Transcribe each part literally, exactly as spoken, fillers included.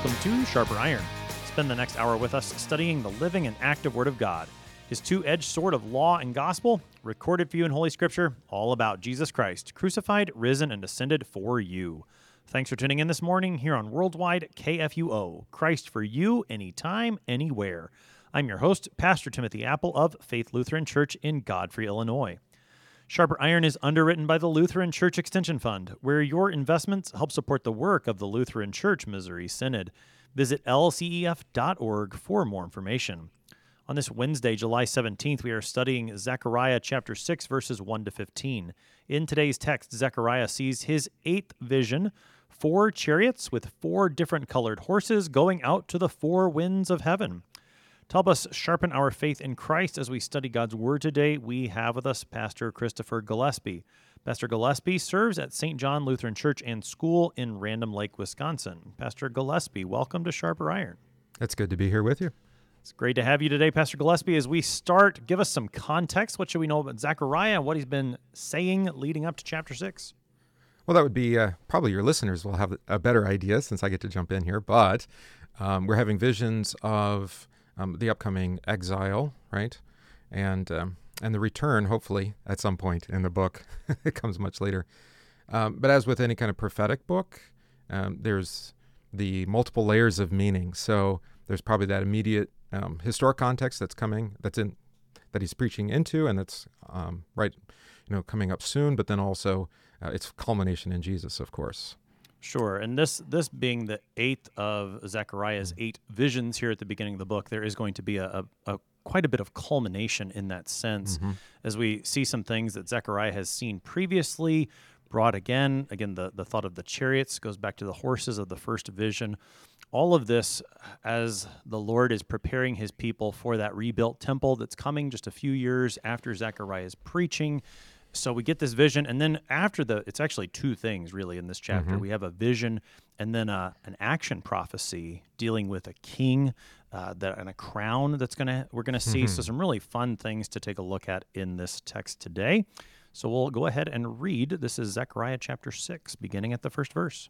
welcome to Sharper Iron. Spend the next hour with us studying the living and active Word of God, His two-edged sword of law and gospel, recorded for you in Holy Scripture, all about Jesus Christ, crucified, risen, and ascended for you. Thanks for tuning in this morning here on Worldwide K F U O, Christ for you, anytime, anywhere. I'm your host, Pastor Timothy Apple of Faith Lutheran Church in Godfrey, Illinois. Sharper Iron is underwritten by the Lutheran Church Extension Fund, where your investments help support the work of the Lutheran Church Missouri Synod. Visit L C E F dot org for more information. On this Wednesday, July seventeenth, we are studying Zechariah chapter six, verses one to fifteen. In today's text, Zechariah sees his eighth vision, four chariots with four different colored horses going out to the four winds of heaven. To help us sharpen our faith in Christ as we study God's Word today, we have with us Pastor Christopher Gillespie. Pastor Gillespie serves at Saint John Lutheran Church and School in Random Lake, Wisconsin. Pastor Gillespie, welcome to Sharper Iron. It's good to be here with you. It's great to have you today, Pastor Gillespie. As we start, give us some context. What should we know about Zechariah and what he's been saying leading up to chapter six? Well, that would be uh, probably your listeners will have a better idea since I get to jump in here, but um, we're having visions of Um, the upcoming exile, right, and um, and the return, hopefully, at some point in the book. It comes much later. Um, but as with any kind of prophetic book, um, there's the multiple layers of meaning. So there's probably that immediate um, historic context that's coming, that's in, that he's preaching into, and that's um, right, you know, coming up soon. But then also uh, its culmination in Jesus, of course. Sure, and this this being the eighth of Zechariah's eight visions here at the beginning of the book, there is going to be a, a, a quite a bit of culmination in that sense, Mm-hmm. as we see some things that Zechariah has seen previously brought again. Again, the, the thought of the chariots goes back to the horses of the first vision. All of this as the Lord is preparing his people for that rebuilt temple that's coming just a few years after Zechariah's preaching. So we get this vision, and then after the, it's actually two things really in this chapter. Mm-hmm. We have a vision and then a, an action prophecy dealing with a king uh, that and a crown that's gonna we're gonna see. Mm-hmm. So some really fun things to take a look at in this text today. So we'll go ahead and read. This is Zechariah chapter six, beginning at the first verse.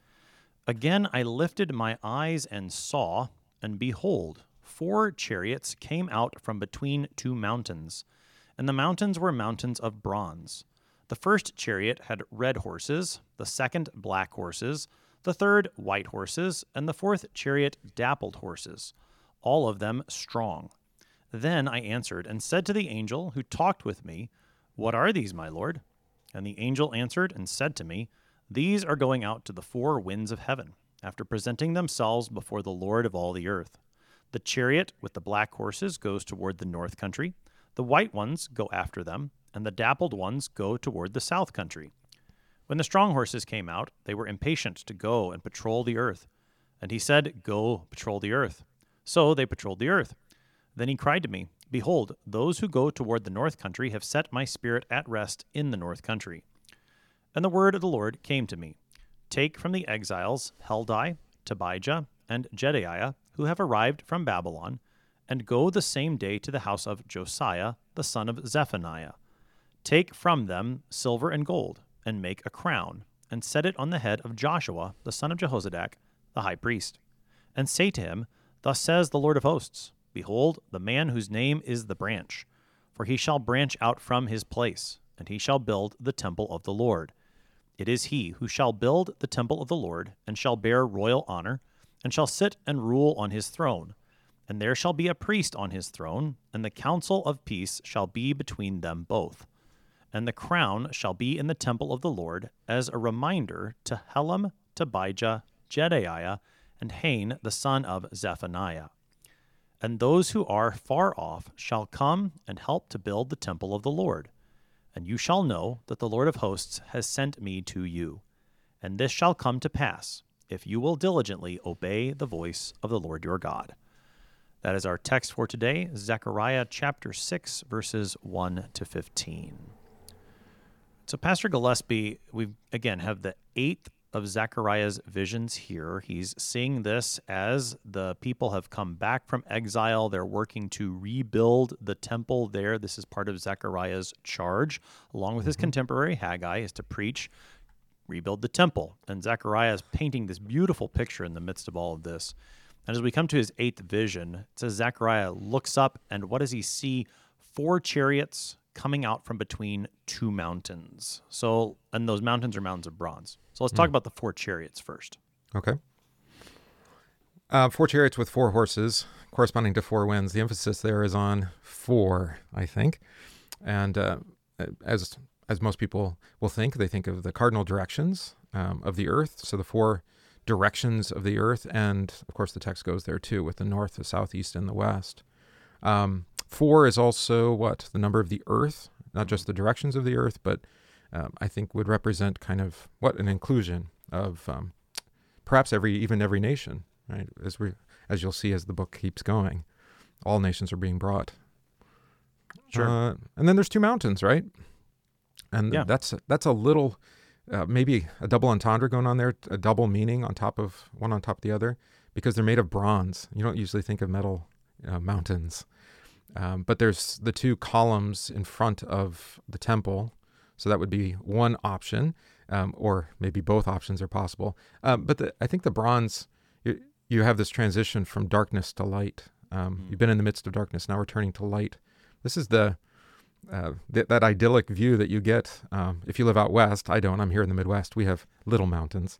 Again I lifted my eyes and saw, and behold, four chariots came out from between two mountains. And the mountains were mountains of bronze. The first chariot had red horses, the second black horses, the third white horses, and the fourth chariot dappled horses, all of them strong. Then I answered and said to the angel who talked with me, "What are these, my lord?" And the angel answered and said to me, "These are going out to the four winds of heaven, after presenting themselves before the Lord of all the earth. The chariot with the black horses goes toward the north country. The white ones go after them, and the dappled ones go toward the south country." When the strong horses came out, they were impatient to go and patrol the earth. And he said, "Go patrol the earth." So they patrolled the earth. Then he cried to me, "Behold, those who go toward the north country have set my spirit at rest in the north country." And the word of the Lord came to me, "Take from the exiles Heldai, Tobijah, and Jedaiah, who have arrived from Babylon, and go the same day to the house of Josiah, the son of Zephaniah. Take from them silver and gold, and make a crown, and set it on the head of Joshua, the son of Jehozadak, the high priest. And say to him, Thus says the Lord of hosts, Behold, the man whose name is the branch, for he shall branch out from his place, and he shall build the temple of the Lord. It is he who shall build the temple of the Lord, and shall bear royal honor, and shall sit and rule on his throne. And there shall be a priest on his throne, and the counsel of peace shall be between them both. And the crown shall be in the temple of the Lord as a reminder to Helem, Tobijah, Jedaiah, and Hain the son of Zephaniah. And those who are far off shall come and help to build the temple of the Lord. And you shall know that the Lord of hosts has sent me to you. And this shall come to pass, if you will diligently obey the voice of the Lord your God." That is our text for today, Zechariah chapter six, verses one to fifteen. So Pastor Gillespie, we again have the eighth of Zechariah's visions here. He's seeing this as the people have come back from exile. They're working to rebuild the temple there. This is part of Zechariah's charge, along with his Mm-hmm. contemporary Haggai, is to preach rebuild the temple. And Zechariah is painting this beautiful picture in the midst of all of this. And as we come to his eighth vision, it says Zechariah looks up, and what does he see? Four chariots coming out from between two mountains. So, and those mountains are mountains of bronze. So let's talk about the four chariots first. Okay. Uh, four chariots with four horses, corresponding to four winds. The emphasis there is on four, I think. And uh, as as most people will think, they think of the cardinal directions um, of the earth. So the four directions of the earth, and of course the text goes there too, with the north, the south, east, and the west. Um, four is also what? The number of the earth, not just the directions of the earth, but um, I think would represent kind of what? An inclusion of um, perhaps every, even every nation, right? As we, as you'll see as the book keeps going, all nations are being brought. Sure. Uh, and then there's two mountains, right? And Yeah. that's that's a little, uh, maybe a double entendre going on there, a double meaning on top of one on top of the other, because they're made of bronze. You don't usually think of metal uh, mountains. Um, but there's the two columns in front of the temple. So that would be one option, um, or maybe both options are possible. Um, but the, I think the bronze, you, you have this transition from darkness to light. Um, Mm. You've been in the midst of darkness, now we're turning to light. This is the uh, th- that idyllic view that you get um, if you live out west. I don't. I'm here in the Midwest. We have little mountains,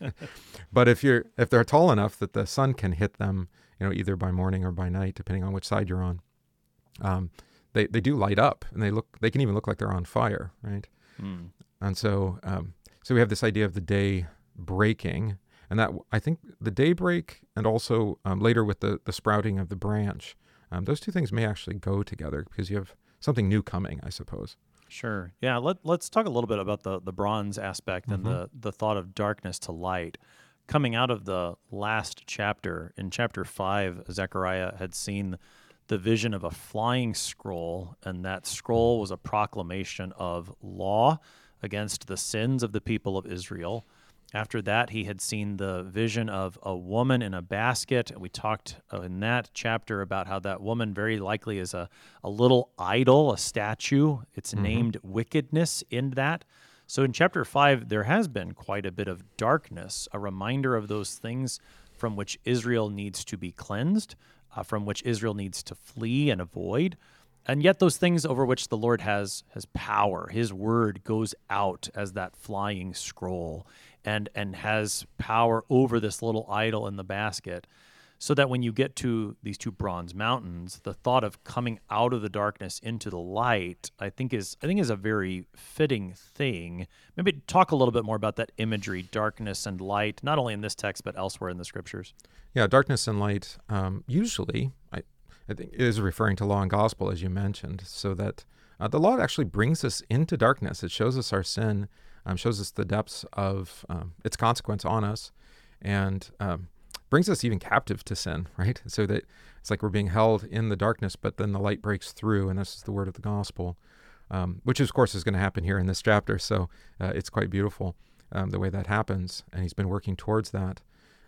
but if you're if they're tall enough that the sun can hit them, you know, either by morning or by night, depending on which side you're on, um, they they do light up, and they look they can even look like they're on fire, right? Mm. And so um, so we have this idea of the day breaking, and that I think the daybreak, and also um, later with the the sprouting of the branch. Um, those two things may actually go together because you have something new coming, I suppose. Sure. Yeah. Let, let's talk a little bit about the, the bronze aspect and Mhm. the, the thought of darkness to light. Coming out of the last chapter, in chapter five, Zechariah had seen the vision of a flying scroll, and that scroll was a proclamation of law against the sins of the people of Israel. After that, he had seen the vision of a woman in a basket. We talked uh, in that chapter about how that woman very likely is a, a little idol, a statue. It's Mhm. named wickedness in that. So in chapter five, there has been quite a bit of darkness, a reminder of those things from which Israel needs to be cleansed, uh, from which Israel needs to flee and avoid. And yet those things over which the Lord has has power. His word goes out as that flying scroll and and has power over this little idol in the basket. So that when you get to these two bronze mountains, the thought of coming out of the darkness into the light, I think is I think is a very fitting thing. Maybe talk a little bit more about that imagery, darkness and light, not only in this text but elsewhere in the scriptures. Yeah, darkness and light um, usually, I, I think, is referring to law and gospel, as you mentioned, so that uh, the law actually brings us into darkness. It shows us our sin, um, shows us the depths of um, its consequence on us, and um, brings us even captive to sin, right? So that it's like we're being held in the darkness, but then the light breaks through, and this is the word of the gospel, um, which, of course, is going to happen here in this chapter. So uh, it's quite beautiful um, the way that happens, and he's been working towards that.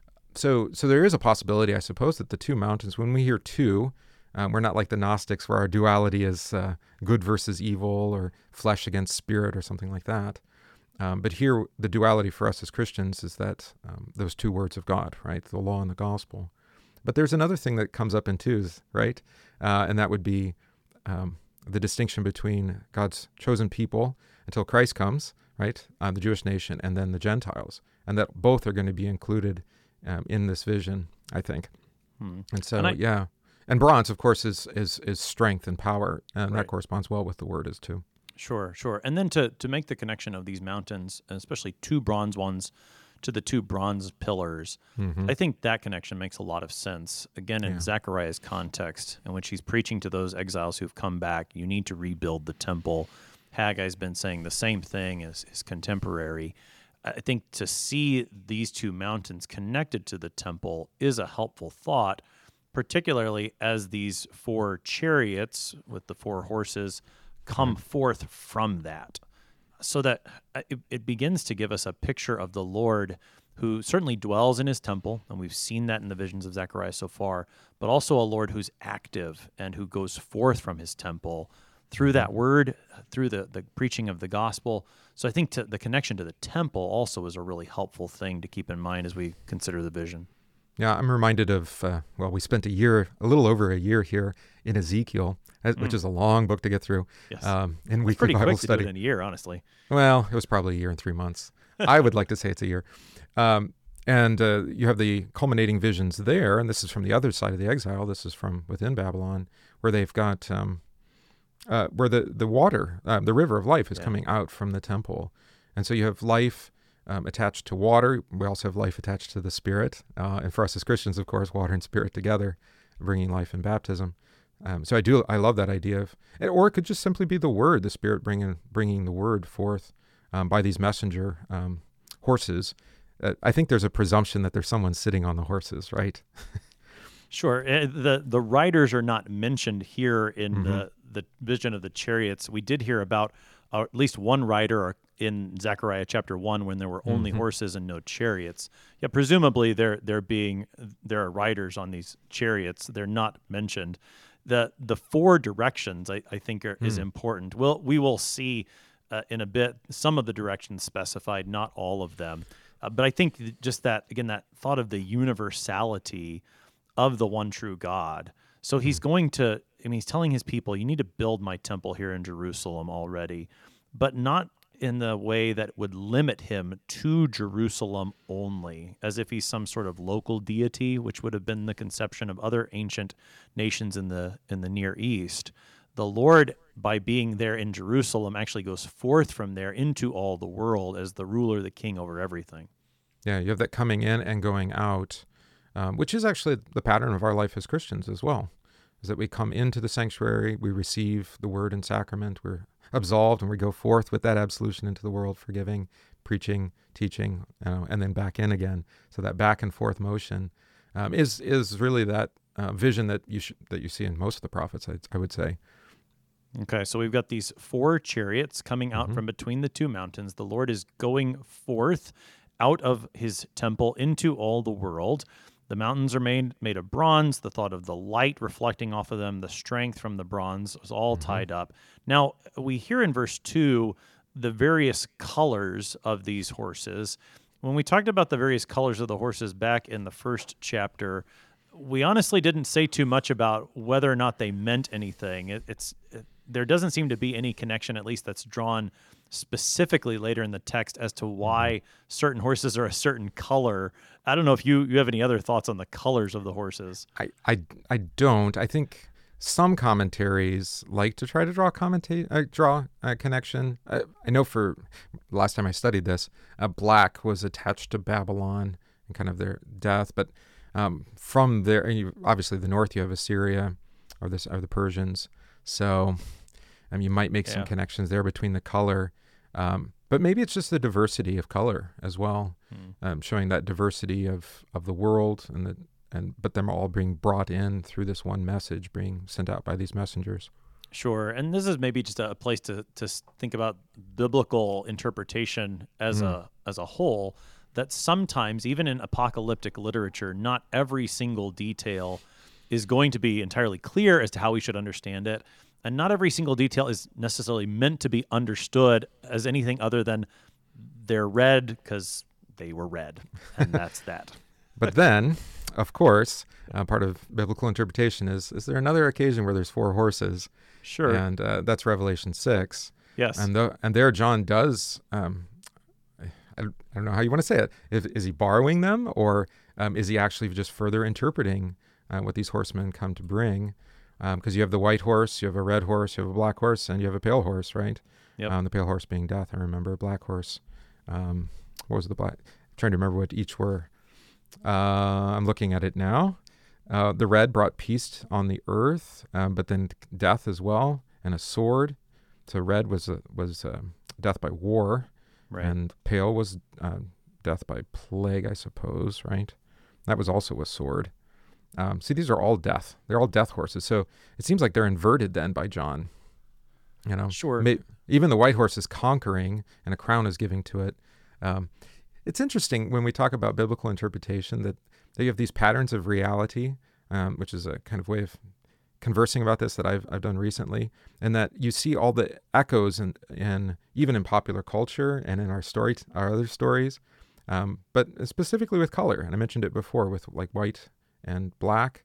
So, so there is a possibility, I suppose, that the two mountains, when we hear two, um, we're not like the Gnostics where our duality is uh, good versus evil or flesh against spirit or something like that. Um, but here, the duality for us as Christians is that um, those two words of God, right? The law and the gospel. But there's another thing that comes up in twos, right? Uh, and that would be um, the distinction between God's chosen people until Christ comes, right? Uh, the Jewish nation, and then the Gentiles. And that both are going to be included um, in this vision, I think. Hmm. And so, And I- yeah. And bronze, of course, is, is, is strength and power. And Right. that corresponds well with the word is too. Sure, sure. And then to, to make the connection of these mountains, and especially two bronze ones, to the two bronze pillars, Mhm. I think that connection makes a lot of sense. Again, in Yeah. Zechariah's context, in which he's preaching to those exiles who've come back, you need to rebuild the temple. Haggai's been saying the same thing as his contemporary. I think to see these two mountains connected to the temple is a helpful thought, particularly as these four chariots with the four horses come forth from that, so that it, it begins to give us a picture of the Lord who certainly dwells in his temple, and we've seen that in the visions of Zechariah so far, but also a Lord who's active and who goes forth from his temple through that word, through the, the preaching of the gospel. So I think to, the connection to the temple also is a really helpful thing to keep in mind as we consider the vision. Yeah, I'm reminded of, uh, well, we spent a year, a little over a year here in Ezekiel, uh, which Mm. is a long book to get through, Yes. um, in It's weekly pretty Bible quick to study. do it in a year, honestly. Well, it was probably a year and three months. I would like to say it's a year. Um, and uh, you have the culminating visions there, and this is from the other side of the exile. This is from within Babylon, where they've got, um, uh, where the, the water, uh, the river of life is Yeah. coming out from the temple. And so you have life um, attached to water. We also have life attached to the Spirit. Uh, and for us as Christians, of course, water and Spirit together, bringing life in baptism. Um, so I do, I love that idea of, or it could just simply be the Word, the Spirit bringing bringing the Word forth um, by these messenger um, horses. Uh, I think there's a presumption that there's someone sitting on the horses, right? Sure. Uh, The the riders are not mentioned here in Mhm. the, the vision of the chariots. We did hear about uh, at least one rider or in Zechariah chapter one when there were only Mhm. horses and no chariots. Yeah, presumably they're they're being there are riders on these chariots. They're not mentioned. The the four directions I, I think are, is Hmm. important. We'll we will see uh, in a bit some of the directions specified, not all of them. Uh, but I think th- just that again that thought of the universality of the one true God. So he's going to, I mean, he's telling his people, you need to build my temple here in Jerusalem already, but not in the way that would limit him to Jerusalem only, as if he's some sort of local deity, which would have been the conception of other ancient nations in the in the Near East. The Lord, by being there in Jerusalem, actually goes forth from there into all the world as the ruler, the king over everything. Yeah, you have that coming in and going out, um, which is actually the pattern of our life as Christians as well, is that we come into the sanctuary, we receive the word and sacrament, we're absolved, and we go forth with that absolution into the world, forgiving, preaching, teaching, you know, and then back in again. So that back and forth motion um, is is really that uh, vision that you sh- that you see in most of the prophets, I, I would say. Okay, so we've got these four chariots coming out Mhm. from between the two mountains. The Lord is going forth out of his temple into all the world. The mountains are made made of bronze. The thought of the light reflecting off of them, the strength from the bronze is all Mhm. tied up. Now, we hear in verse two the various colors of these horses. When we talked about the various colors of the horses back in the first chapter, we honestly didn't say too much about whether or not they meant anything. It, it's it, there doesn't seem to be any connection, at least that's drawn specifically later in the text, as to why certain horses are a certain color. I don't know if you, you have any other thoughts on the colors of the horses. I, I, I don't. I think some commentaries like to try to draw commentate, uh, draw a connection. Uh, I know for last time I studied this, uh, black was attached to Babylon and kind of their death. But um, from there, and you, obviously the north, you have Assyria or this or the Persians. So um, you might make some Yeah. connections there between the color. Um, but maybe it's just the diversity of color as well, Hmm. um, showing that diversity of, of the world and the and but them all being brought in through this one message being sent out by these messengers. Sure, and this is maybe just a place to to s- think about biblical interpretation as Mm. a as a whole. That sometimes, even in apocalyptic literature, not every single detail is going to be entirely clear as to how we should understand it, and not every single detail is necessarily meant to be understood as anything other than they're red because they were red, and that's that. But then, of course, uh, part of biblical interpretation is is there another occasion where there's four horses? Sure. And uh, that's Revelation six. Yes. And the, and there John does, um, I, I don't know how you want to say it. If, is he borrowing them, or um, is he actually just further interpreting uh, what these horsemen come to bring? Because you have the white horse, you have a red horse, you have a black horse, and you have a pale horse, right? Yep. Um, the pale horse being death, I remember. Black horse, um, what was the black? I'm trying to remember what each were. Uh, I'm looking at it now. Uh, the red brought peace on the earth, um, but then death as well, and a sword. So red was a, was uh, death by war, Right. and pale was uh, death by plague, I suppose, right? That was also a sword. Um, see, these are all death. They're all death horses. So it seems like they're inverted then by John. You know, Sure. May, even the white horse is conquering, and a crown is giving to it. Um, it's interesting when we talk about biblical interpretation that, that you have these patterns of reality, um, which is a kind of way of conversing about this that I've I've done recently, and that you see all the echoes and and even in popular culture and in our story, our other stories, um, but specifically with color. And I mentioned it before with like white and black.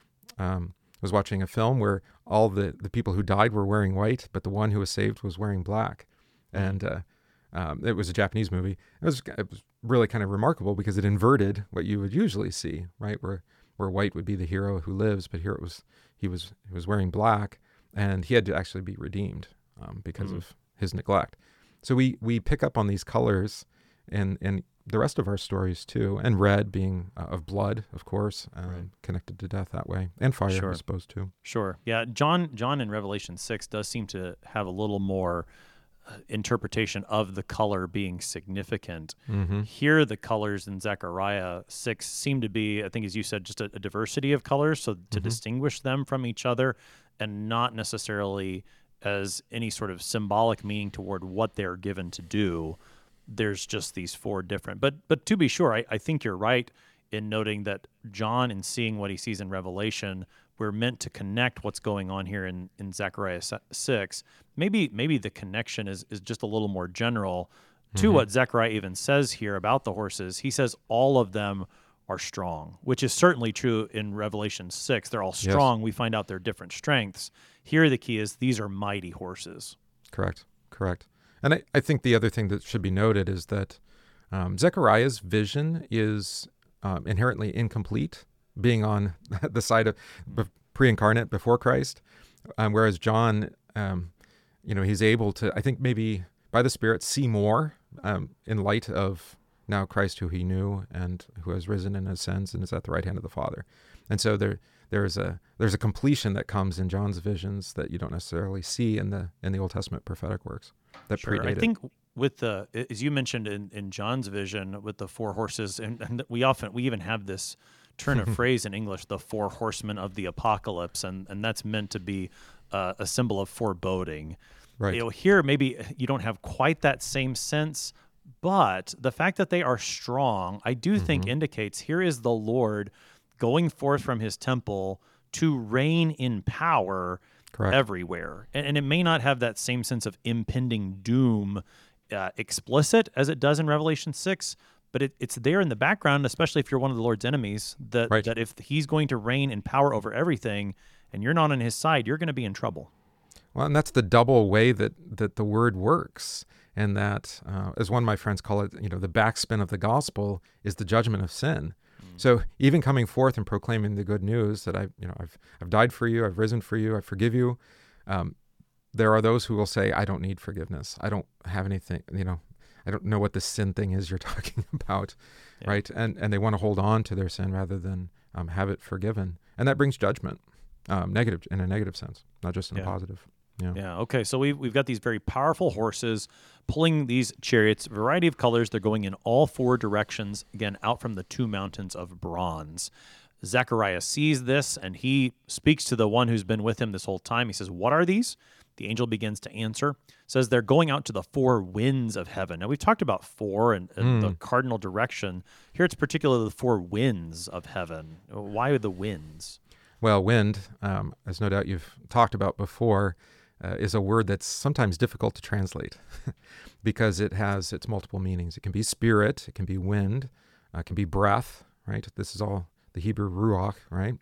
Um, I was watching a film where all the the people who died were wearing white, but the one who was saved was wearing black, and uh, um, it was a Japanese movie. It was it was really kind of remarkable because it inverted what you would usually see, right? Where where white would be the hero who lives, but here it was he was he was wearing black, and he had to actually be redeemed um, because mm. of his neglect. So we we pick up on these colors, and and the rest of our stories too, and red being uh, of blood, of course, um, right. connected to death that way, and fire, sure. I suppose too. Sure, yeah. John John in Revelation six does seem to have a little more uh, interpretation of the color being significant. Mm-hmm. Here, the colors in Zechariah six seem to be, I think, as you said, just a, a diversity of colors, so to mm-hmm. distinguish them from each other, and not necessarily as any sort of symbolic meaning toward what they're given to do. There's just these four different. But but to be sure, I, I think you're right in noting that John, in seeing what he sees in Revelation, we're meant to connect what's going on here in, in Zechariah six. Maybe maybe the connection is, is just a little more general to mm-hmm. what Zechariah even says here about the horses. He says all of them are strong, which is certainly true in Revelation six. They're all strong. Yes. We find out their different strengths. Here the key is these are mighty horses. Correct, correct. And I, I think the other thing that should be noted is that um, Zechariah's vision is um, inherently incomplete, being on the side of be- pre-incarnate before Christ, um, whereas John, um, you know, he's able to, I think maybe by the Spirit, see more um, in light of now Christ who he knew and who has risen and ascends and is at the right hand of the Father. And so there there's a there's a completion that comes in John's visions that you don't necessarily see in the in the Old Testament prophetic works that sure. predate I it. think with the, as you mentioned in, in John's vision with the four horses, and, and we often, we even have this turn of phrase in English, the four horsemen of the apocalypse, and, and that's meant to be uh, a symbol of foreboding. Right. You know, here maybe you don't have quite that same sense, but the fact that they are strong, I do mm-hmm. think indicates here is the Lord going forth from his temple to reign in power Correct. everywhere. And, and it may not have that same sense of impending doom uh, explicit as it does in Revelation six, but it, it's there in the background, especially if you're one of the Lord's enemies, that, right. that if he's going to reign in power over everything and you're not on his side, you're going to be in trouble. Well, and that's the double way that, that the word works. And that, uh, as one of my friends call it, you know, the backspin of the gospel is the judgment of sin. Mm. So even coming forth and proclaiming the good news that I, you know, I've I've died for you, I've risen for you, I forgive you. Um, there are those who will say, I don't need forgiveness. I don't have anything, you know, I don't know what this sin thing is you're talking about, yeah. right? And and they want to hold on to their sin rather than um, have it forgiven, and that brings judgment, um, negative in a negative sense, not just in yeah. a positive. Yeah. Yeah. Okay. So we've we've got these very powerful horses pulling these chariots, variety of colors. They're going in all four directions. Again, out from the two mountains of bronze. Zechariah sees this and he speaks to the one who's been with him this whole time. He says, "What are these?" The angel begins to answer. Says they're going out to the four winds of heaven. Now we've talked about four and, and mm. the cardinal direction. Here it's particularly the four winds of heaven. Why are the winds? Well, wind, um, as no doubt you've talked about before, Uh, is a word that's sometimes difficult to translate because it has its multiple meanings. It can be spirit, it can be wind, uh, it can be breath, right? This is all the Hebrew ruach, right?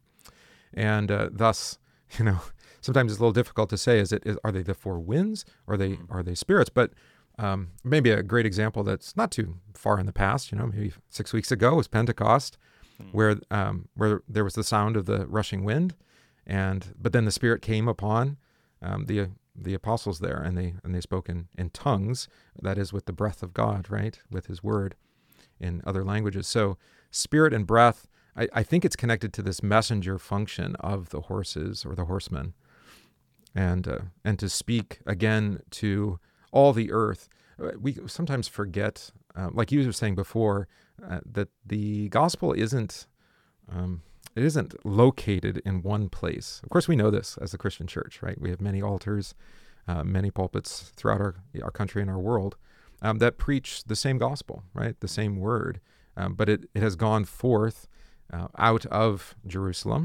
And uh, thus, you know, sometimes it's a little difficult to say, is it, is, are they the four winds or are they, are they spirits? But um, maybe a great example that's not too far in the past, you know, maybe six weeks ago was Pentecost, mm. where um, where there was the sound of the rushing wind, and but then the Spirit came upon Um, the the apostles there, and they and they spoke in, in tongues, that is with the breath of God, right, with his word in other languages. So spirit and breath, I, I think it's connected to this messenger function of the horses or the horsemen, and uh, and to speak again to all the earth. We sometimes forget, uh, like you were saying before, uh, that the gospel isn't um, It isn't located in one place. Of course, we know this as the Christian church, right? We have many altars, uh, many pulpits throughout our our country and our world um, that preach the same gospel, right? The same word. Um, but it, it has gone forth uh, out of Jerusalem,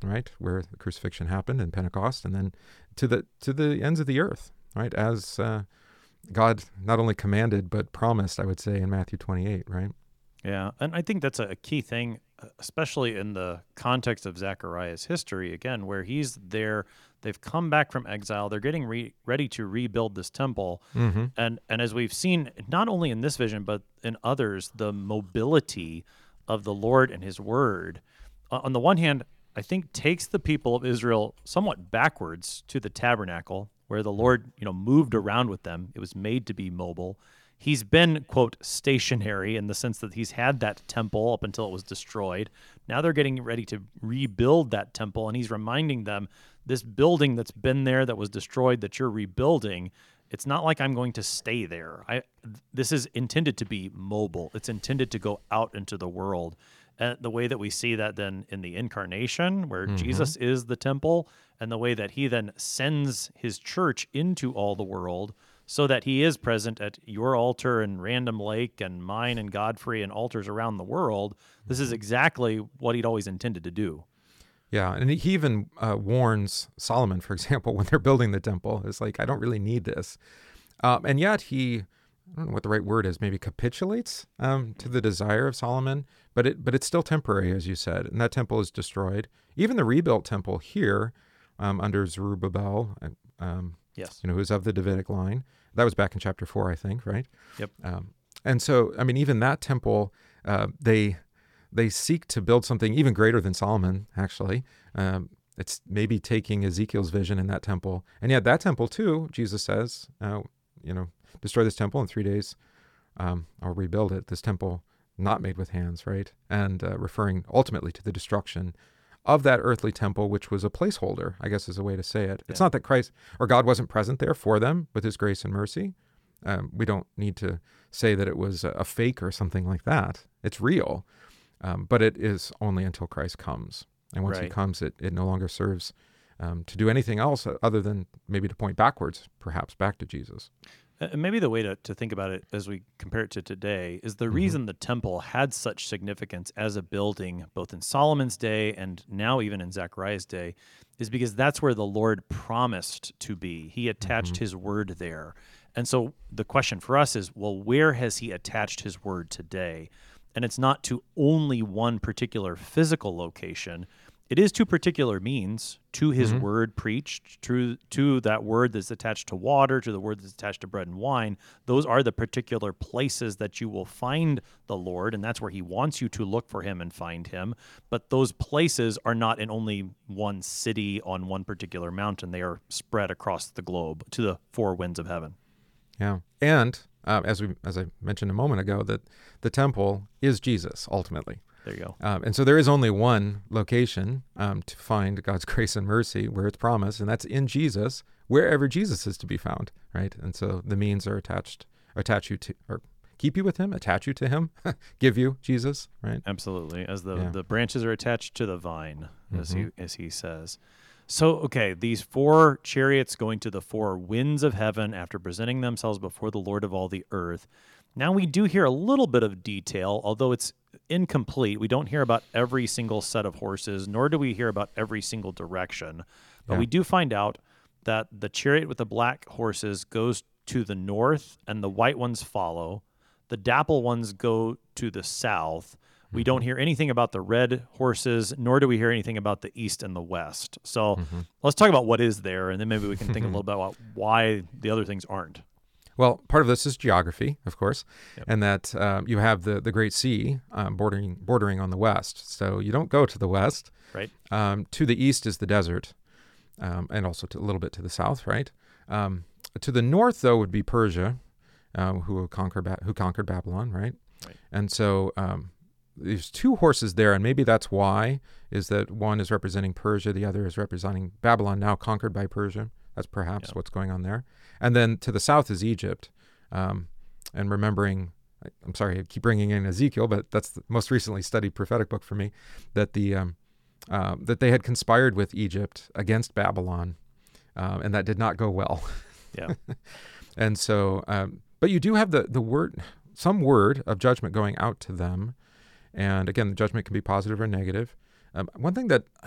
right, where the crucifixion happened and Pentecost, and then to the to the ends of the earth, right, as uh, God not only commanded but promised, I would say, in Matthew twenty-eight, right? Yeah, and I think that's a key thing, especially in the context of Zechariah's history, again, where he's there. They've come back from exile. They're getting re- ready to rebuild this temple. Mm-hmm. And and as we've seen, not only in this vision, but in others, the mobility of the Lord and his word, uh, on the one hand, I think takes the people of Israel somewhat backwards to the tabernacle, where the Lord, you know, moved around with them. It was made to be mobile. He's been, quote, stationary in the sense that he's had that temple up until it was destroyed. Now they're getting ready to rebuild that temple, and he's reminding them, this building that's been there, that was destroyed, that you're rebuilding, it's not like I'm going to stay there. I This is intended to be mobile. It's intended to go out into the world. And the way that we see that then in the incarnation, where Mm-hmm. Jesus is the temple, and the way that he then sends his church into all the world, so that he is present at your altar and Random Lake and mine and Godfrey and altars around the world. This is exactly what he'd always intended to do. Yeah, and he even uh, warns Solomon, for example, when they're building the temple. It's like, I don't really need this. Um, and yet he, I don't know what the right word is, maybe capitulates um, to the desire of Solomon, but it but it's still temporary, as you said, and that temple is destroyed. Even the rebuilt temple here um, under Zerubbabel, um, Yes. you know, who's of the Davidic line. That was back in chapter four, I think, right? Yep. Um, and so, I mean, even that temple, uh, they they seek to build something even greater than Solomon, actually. Um, it's maybe taking Ezekiel's vision in that temple. And yet that temple, too, Jesus says, uh, you know, destroy this temple in three days, um, or rebuild it. This temple not made with hands, right? And uh, referring ultimately to the destruction of that earthly temple, which was a placeholder, I guess is a way to say it. It's Yeah. not that Christ or God wasn't present there for them with his grace and mercy. Um, we don't need to say that it was a, a fake or something like that. It's real, um, but it is only until Christ comes. And once he Right. comes, it, it no longer serves um, to do anything else other than maybe to point backwards, perhaps back to Jesus. And maybe the way to, to think about it as we compare it to today is the Mhm. reason the temple had such significance as a building, both in Solomon's day and now even in Zechariah's day, is because that's where the Lord promised to be. He attached Mhm. his word there. And so the question for us is, well, where has he attached his word today? And it's not to only one particular physical location. It is to particular means, to his Mhm. word preached, to, to that word that's attached to water, to the word that's attached to bread and wine. Those are the particular places that you will find the Lord, and that's where he wants you to look for him and find him. But those places are not in only one city on one particular mountain. They are spread across the globe to the four winds of heaven. Yeah. And uh, as we as I mentioned a moment ago, that the temple is Jesus, ultimately. There you go. Um, and so there is only one location um, to find God's grace and mercy where it's promised, and that's in Jesus, wherever Jesus is to be found, right? And so the means are attached, attach you to, or keep you with him, attach you to him, give you Jesus, right? Absolutely. As the, Yeah. the branches are attached to the vine, as he Mhm. as he says. So, okay, these four chariots going to the four winds of heaven after presenting themselves before the Lord of all the earth. Now we do hear a little bit of detail, although it's incomplete. We don't hear about every single set of horses, nor do we hear about every single direction. But Yeah. we do find out that the chariot with the black horses goes to the north, and the white ones follow. The dapple ones go to the south. We don't hear anything about the red horses, nor do we hear anything about the east and the west. So Mhm. let's talk about what is there, and then maybe we can think a little bit about why the other things aren't. Well, part of this is geography, of course, Yep. and that um, you have the, the Great Sea um, bordering bordering on the west. So you don't go to the west. Right. Um, to the east is the desert, um, and also to, a little bit to the south, right? Um, to the north, though, would be Persia, um, who conquer ba- who conquered Babylon, right? Right. And so um, there's two horses there, and maybe that's why is that one is representing Persia, the other is representing Babylon, now conquered by Persia. That's perhaps Yeah. what's going on there. And then to the south is Egypt. Um, and remembering, I- I'm sorry, I keep bringing in Ezekiel, but that's the most recently studied prophetic book for me, that the um, uh, that they had conspired with Egypt against Babylon, um, and that did not go well. Yeah. And so, um, but you do have the the word, some word of judgment going out to them. And again, the judgment can be positive or negative. Um, one thing that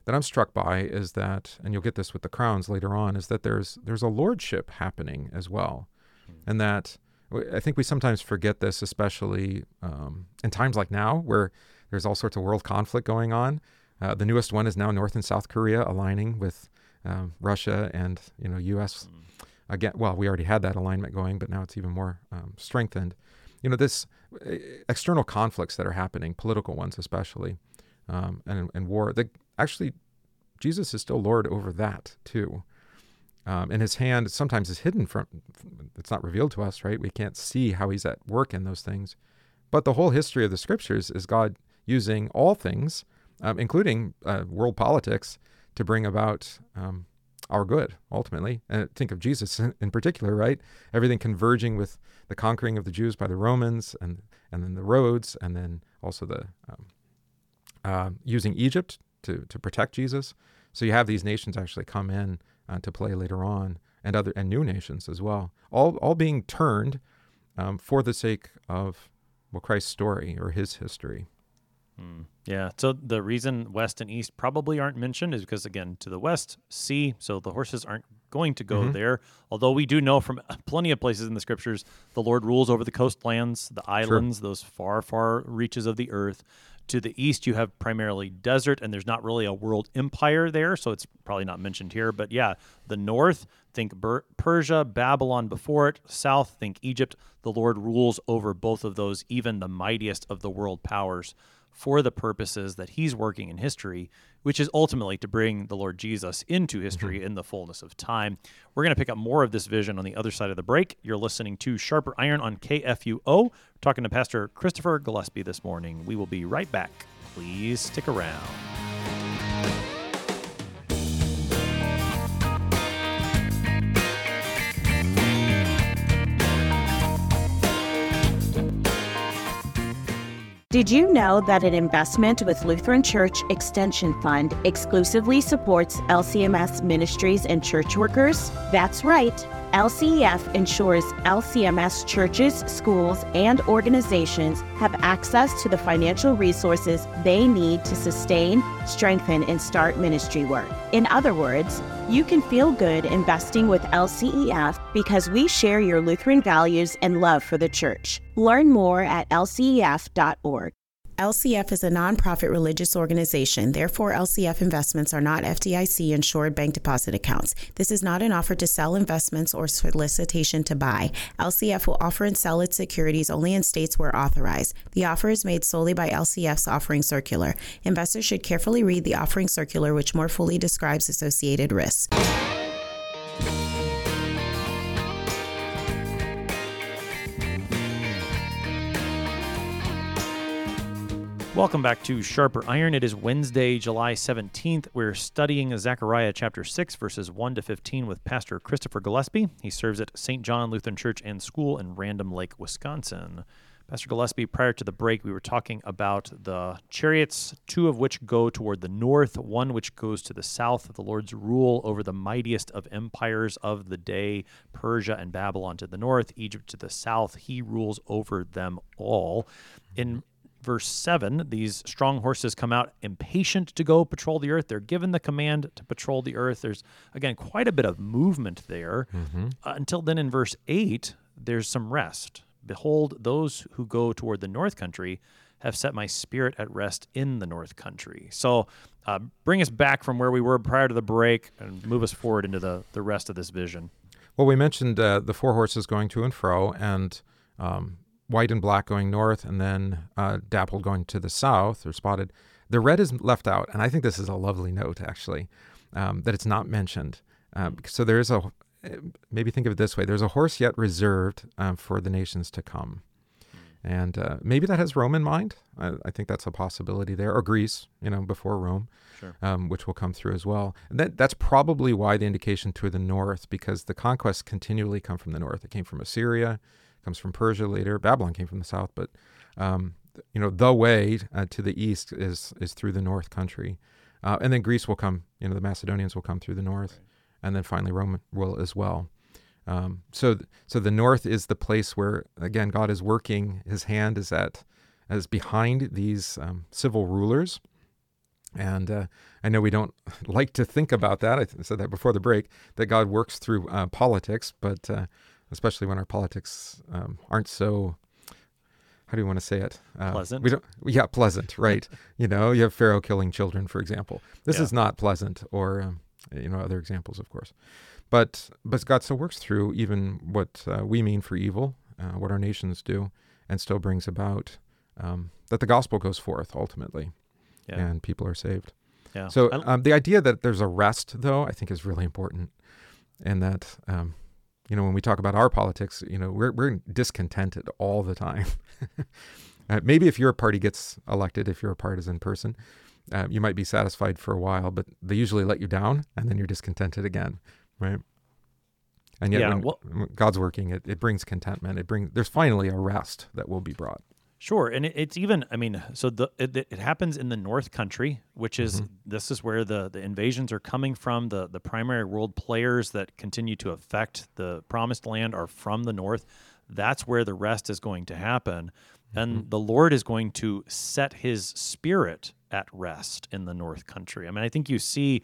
that I'm struck by is that, and you'll get this with the crowns later on, is that there's there's a lordship happening as well, and that I think we sometimes forget this, especially um, in times like now, where there's all sorts of world conflict going on. Uh, the newest one is now North and South Korea aligning with um, Russia and you know U S Mm. Again. Well, we already had that alignment going, but now it's even more um, strengthened. You know, this uh, external conflicts that are happening, political ones especially, um, and and war. The, actually, Jesus is still Lord over that too. Um, and his hand sometimes is hidden from, it's not revealed to us, right? We can't see how he's at work in those things. But the whole history of the scriptures is God using all things, um, including uh, world politics, to bring about um, our good, ultimately. And think of Jesus in, in particular, right? Everything converging with the conquering of the Jews by the Romans, and, and then the roads, and then also the um, uh, using Egypt to, to protect Jesus. So you have these nations actually come in Uh, to play later on, and other and new nations as well, all all being turned um, for the sake of well Christ's story or his history. Mm, yeah. So the reason west and east probably aren't mentioned is because, again, to the west, sea, so the horses aren't going to go Mm-hmm. there. Although we do know from plenty of places in the scriptures, the Lord rules over the coastlands, the islands, sure. those far, far reaches of the earth. To the east, you have primarily desert, and there's not really a world empire there, so it's probably not mentioned here. But yeah, the north, think Ber- Persia, Babylon before it. South, think Egypt. The Lord rules over both of those, even the mightiest of the world powers, for the purposes that he's working in history, which is ultimately to bring the Lord Jesus into history mm-hmm. in the fullness of time. We're going to pick up more of this vision on the other side of the break. You're listening to Sharper Iron on K F U O. We're talking to Pastor Christopher Gillespie this morning. We will be right back. Please stick around. Did you know that an investment with Lutheran Church Extension Fund exclusively supports L C M S ministries and church workers? That's right. L C E F ensures L C M S churches, schools, and organizations have access to the financial resources they need to sustain, strengthen, and start ministry work. In other words, you can feel good investing with L C E F because we share your Lutheran values and love for the church. Learn more at L C E F dot org. L C F is a nonprofit religious organization. Therefore, L C F investments are not F D I C insured bank deposit accounts. This is not an offer to sell investments or solicitation to buy. L C F will offer and sell its securities only in states where authorized. The offer is made solely by L C F's offering circular. Investors should carefully read the offering circular, which more fully describes associated risks. Welcome back to Sharper Iron. It is Wednesday, July seventeenth. We're studying Zechariah chapter six, verses one to fifteen with Pastor Christopher Gillespie. He serves at Saint John Lutheran Church and School in Random Lake, Wisconsin. Pastor Gillespie, prior to the break, we were talking about the chariots, two of which go toward the north, one which goes to the south, the Lord's rule over the mightiest of empires of the day, Persia and Babylon to the north, Egypt to the south. He rules over them all. In Verse seven, these strong horses come out impatient to go patrol the earth. They're given the command to patrol the earth. There's, again, quite a bit of movement there. Mm-hmm. Uh, until then, in verse eight, there's some rest. Behold, those who go toward the north country have set my spirit at rest in the north country. So uh, bring us back from where we were prior to the break and move us forward into the, the rest of this vision. Well, we mentioned uh, the four horses going to and fro, and um, white and black going north, and then uh, dappled going to the south, or spotted. The red is left out, and I think this is a lovely note, actually, um, that it's not mentioned. Uh, so there is a, maybe think of it this way, there's a horse yet reserved um, for the nations to come. And uh, maybe that has Rome in mind. I, I think that's a possibility there, or Greece, you know, before Rome, sure. um, which will come through as well. And that, that's probably why the indication to the north, because the conquests continually come from the north. It came from Assyria, comes from Persia later. Babylon came from the south, but um, you know the way uh, to the east is is through the north country, uh, and then Greece will come. You know the Macedonians will come through the north, right. And then finally Rome will as well. Um, so th- so the north is the place where again God is working. His hand is at is behind these um, civil rulers, And uh, I know we don't like to think about that. I th- said that before the break, that God works through uh, politics, but uh, especially when our politics um, aren't so, how do you want to say it? Uh, Pleasant? We don't, yeah, pleasant, right. You know, you have Pharaoh killing children, for example. This Yeah. is not pleasant, or, um, you know, other examples, of course. But but God still works through even what uh, we mean for evil, uh, what our nations do, and still brings about um, that the gospel goes forth ultimately. Yeah. And people are saved. Yeah. So I- um, the idea that there's a rest, though, I think is really important. And that, um, you know, when we talk about our politics, you know, we're, we're discontented all the time. uh, maybe if your party gets elected, if you're a partisan person, uh, you might be satisfied for a while, but they usually let you down and then you're discontented again, right? And yet Yeah, when, well- when God's working, it, it brings contentment. It brings, there's finally a rest that will be brought. Sure, and it, it's even. I mean, so the it, it happens in the North Country, which is this is where the, the invasions are coming from. The the primary world players that continue to affect the Promised Land are from the North. That's where the rest is going to happen, and the Lord is going to set His Spirit at rest in the North Country. I mean, I think you see.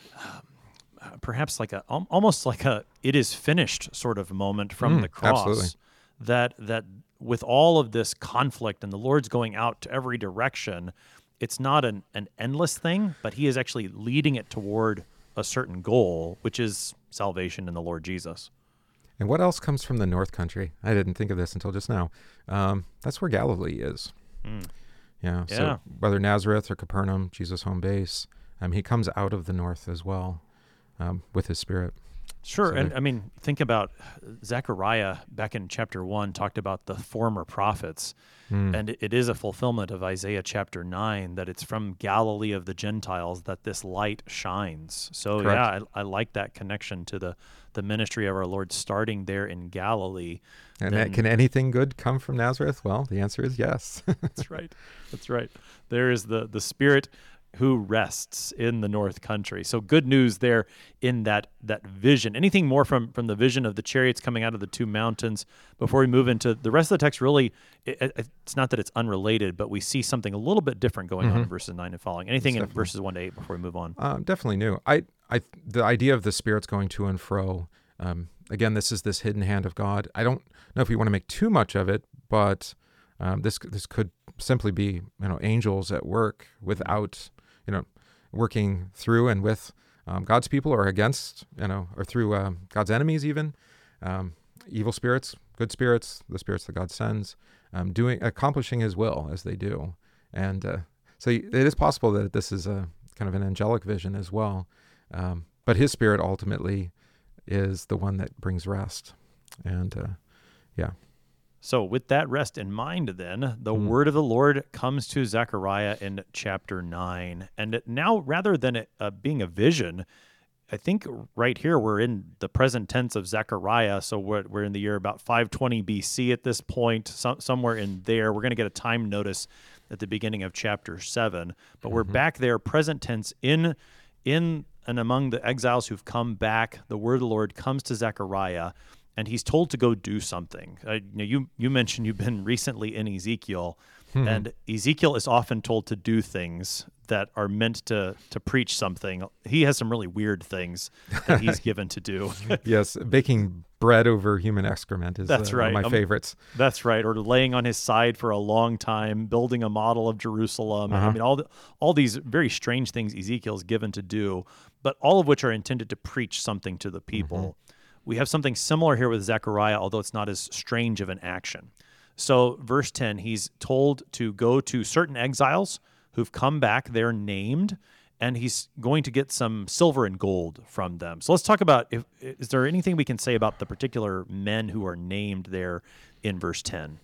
Um, perhaps like a al- almost like a it is finished sort of moment from Mm, the cross. absolutely. That that with all of this conflict and the Lord's going out to every direction, it's not an, an endless thing, but He is actually leading it toward a certain goal, which is salvation in the Lord Jesus. And what else comes from the North Country? I didn't think of this until just now. Um, that's where Galilee is. Mm. Yeah. Yeah. So whether Nazareth or Capernaum, Jesus' home base, um, He comes out of the North as well um, with His Spirit. Sure, So and they- I mean, think about Zechariah back in chapter one talked about the former prophets, Mm. and it is a fulfillment of Isaiah chapter nine that it's from Galilee of the Gentiles that this light shines. So Correct. yeah, I, I like that connection to the the ministry of our Lord starting there in Galilee. And then- that, can anything good come from Nazareth? Well, the answer is yes. That's right. That's right. There is the the Spirit who rests in the North Country. So good news there in that that vision. Anything more from from the vision of the chariots coming out of the two mountains before we move into the rest of the text? Really, it, it- it's not that it's unrelated, but we see something a little bit different going on in verses nine and following. Anything in definitely- verses one to eight before we move on? Um, definitely new. I, I, the idea of the Spirit's going to and fro. Um, again, this is this hidden hand of God. I don't know if we want to make too much of it, but um, this this could simply be, you know, angels at work without, you know, working through and with um, God's people or against, you know, or through um, God's enemies even, um, evil spirits, good spirits, the spirits that God sends, um, doing accomplishing His will as they do, and uh, so it is possible that this is a kind of an angelic vision as well. Um, but His Spirit ultimately is the one that brings rest. And uh, yeah. So with that rest in mind, then, the word of the Lord comes to Zechariah in chapter nine. And it- now, rather than it uh, being a vision, I think right here we're in the present tense of Zechariah. So we're, we're in the year about five twenty B C at this point, so, somewhere in there. We're going to get a time notice at the beginning of chapter seven. But we're back there, present tense, in in and among the exiles who've come back. The word of the Lord comes to Zechariah, and he's told to go do something. Uh, you know, you you mentioned you've been recently in Ezekiel, and Ezekiel is often told to do things that are meant to to preach something. He has some really weird things that he's given to do. Yes, baking bread over human excrement is That's uh, right. one of my Um, favorites. That's right. Or laying on his side for a long time, building a model of Jerusalem. I mean, all the, all these very strange things Ezekiel's given to do, but all of which are intended to preach something to the people. We have something similar here with Zechariah, although it's not as strange of an action. So, verse ten, he's told to go to certain exiles who've come back. They're named, and he's going to get some silver and gold from them. So let's talk about, if, is there anything we can say about the particular men who are named there in verse ten?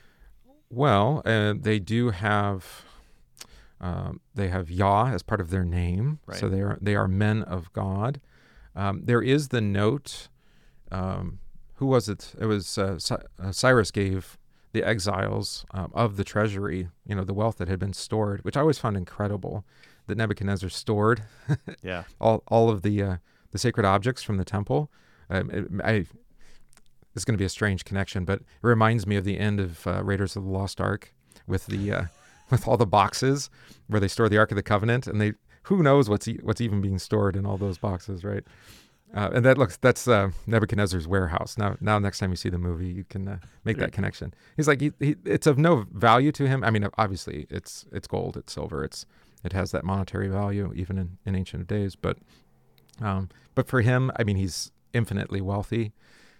Well, uh, they do have um, they have Yah as part of their name, so Right. they are they are men of God. Um, there is the note. Um, who was it? It was uh, Cy- uh, Cyrus gave the exiles um, of the treasury, you know, the wealth that had been stored, which I always found incredible that Nebuchadnezzar stored Yeah. all all of the uh, the sacred objects from the temple. Um, it, I it's going to be a strange connection, but it reminds me of the end of uh, Raiders of the Lost Ark with the uh, with all the boxes where they store the Ark of the Covenant, and they who knows what's e- what's even being stored in all those boxes, right? Uh, and that looks that's uh, Nebuchadnezzar's warehouse. Now, now next time you see the movie, you can uh, make that connection. He's like, he, he, it's of no value to him. I mean, obviously, it's it's gold, it's silver, it's it has that monetary value even in, in ancient days. But um, but for him, I mean, he's infinitely wealthy,